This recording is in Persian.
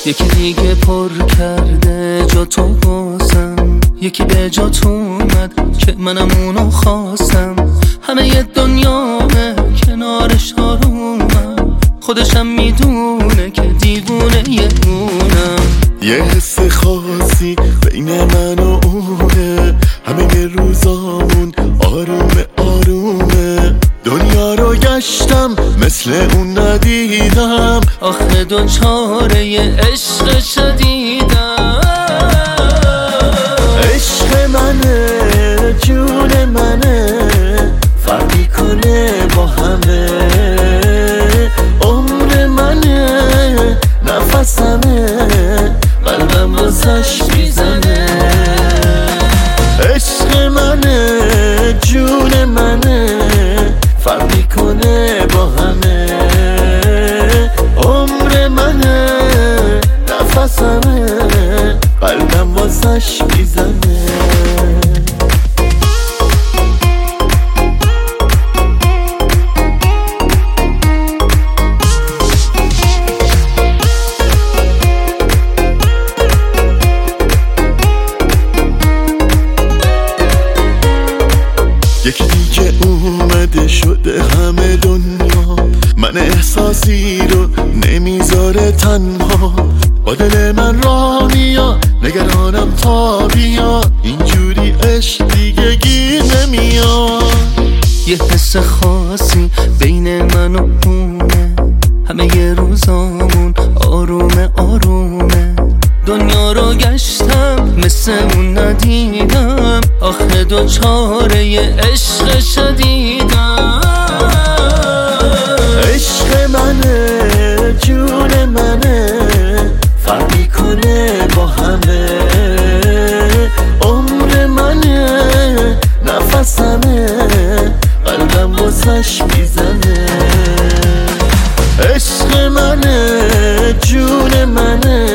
یکی دیگه پر کرده جا تو بازم، یکی به جات اومد که منم اونو خواستم. همه ی دنیامه کنارش آرومم، خودشم میدونه که دیوونه یه اونم. یه حس خاصی بین من و اونه، همه ی روزامون آرومه آرومه. دنیا رو گشتم مثل اون ندیدم، آخه دوچاره ی عشق شدیدم. عشق منه جون منه، فرقی کنه با همه. عمر منه نفسمه، قلبم واسش میزنه. عشق منه جون منه، فرقی کنه با همه. عمر منه نفسمه، قلبم واسش میزنه. یکی دیگه اومده شده همه دنیا، من احساسی رو نمیذاره تنها. با دل من را میا نگرانم تا بیا، اینجوری عشق دیگه گیر نمیاد. یه حس خاصی بین من و اونه، همه ی روزامون آرومه آرومه. دنیا رو گشتم مثل اون ندیدم، آخه دوچاره ی عشق شدیدم. عشق منه جون منه، فرقی کنه با همه. عمر منه نفسمه، قلبم واسش میزنه. عشق منه جون منه،